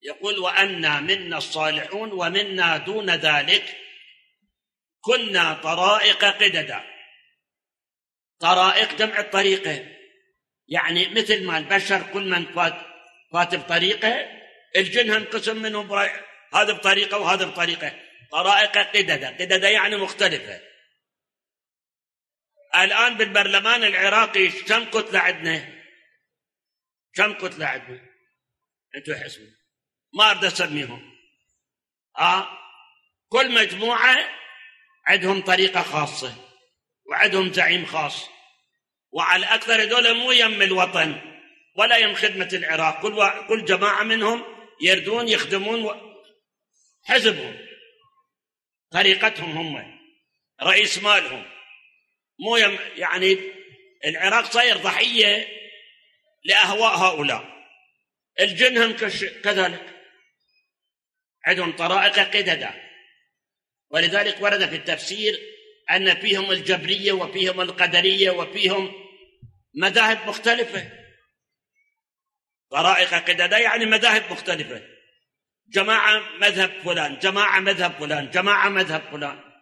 يقول وأنا منا الصالحون ومنا دون ذلك كنا طرائق قددا. طرائق جمع الطريقة، يعني مثل ما البشر كل من فات بطريقة، الجن هنقسم منهم هذا بطريقة وهذا بطريقة. طرائق قددا، قددا يعني مختلفة. الآن بالبرلمان العراقي كم كتلة عندنا؟ كم كتلة عندنا؟ أنتوا حسبوا، ما أريد أسميهم. كل مجموعة عندهم طريقة خاصة وعندهم زعيم خاص، وعلى أكثر هذول مو يم الوطن ولا يم خدمة العراق. كل جماعة منهم يردون يخدمون حزبهم، طريقتهم هم، رئيس مالهم، مو يم. يعني العراق صاير ضحية لأهواء هؤلاء. الجن هم كذلك عندهم طرائق قددا، ولذلك ورد في التفسير أن فيهم الجبرية وفيهم القدرية وفيهم مذاهب مختلفة. طرائق قددا يعني مذاهب مختلفة، جماعة مذهب فلان، جماعة مذهب فلان، جماعة مذهب فلان.